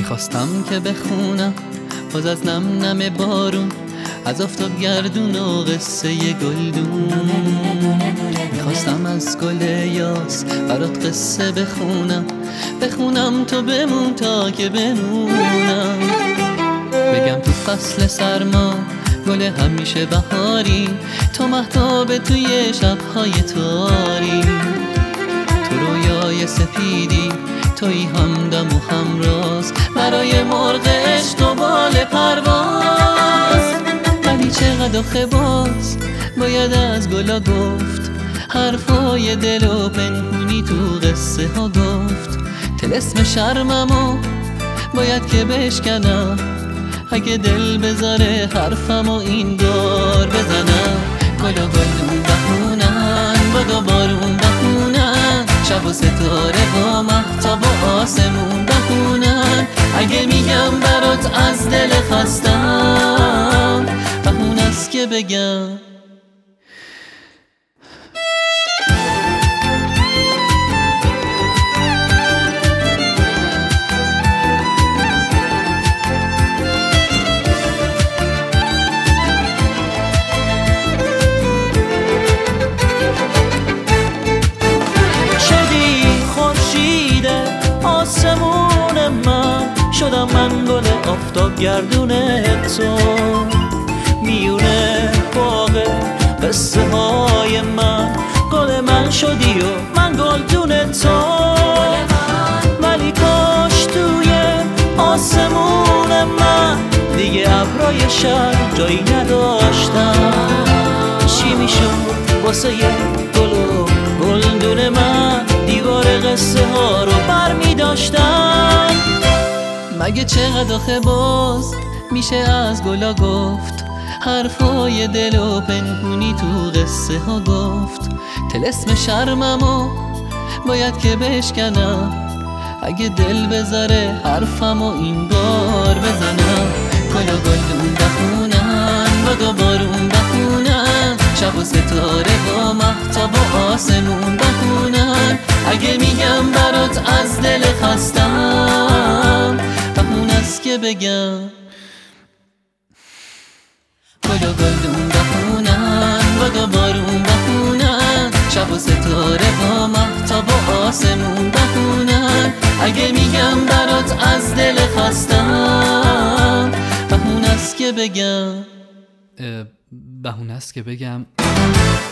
میخواستم که بخونم باز از نم نم بارون، از آفتاب گردون و قصه گلدون. میخواستم از گل یاس برات قصه بخونم تو بمون تا که بمونم. بگم تو فصل سرما گل همیشه بهاری، تو مهتاب توی شبهای تاری. تو رویای سپیدی توی همدم و همراز، برای مرغ عشق و بال پرواز. ولی چقدر آخه باز باید از گلا گفت، حرفای دل و پنهونی تو قصه ها گفت. طلسم شرممو باید که بشکنم، اگه دل بذاره حرفمو این دار بزنم. گل و گلدون بخونن، باد و بارون بخونن، شب و ستاره با مهتاب و آسمون بخونن. اگه میگم برات از دل خستم، بهون است که بگم. شدم من گل آفتاب گردون تو، میونه باغ قصه های من. گل من شدی و من گلدون تو، ولی کاش توی آسمون من دیگه ابرای شب جایی نداشتم. چی میشد واسه یه گل و گلدون من، دیوار قصه ها رو برمی داشتم. مگه چقدر آخه باز میشه از گلا گفت، حرفای دل و پنهونی تو قصه ها گفت. طلسم شرممو باید که بشکنم، اگه دل بذاره حرفمو این بار بزنم. گل و گلدون بخونن، باد و بارون بخونن، شب و ستاره با مهتاب و آسمون بخونن. اگه میگم برات از دل خستم، بهون است که بگم. گل و گلدون بخونن، باد و بارون بخونن، شب و ستاره با مهتاب و آسمون بخونن. اگه میگم برات از دل خستم، بهون است که بگم. بهونه است که بگم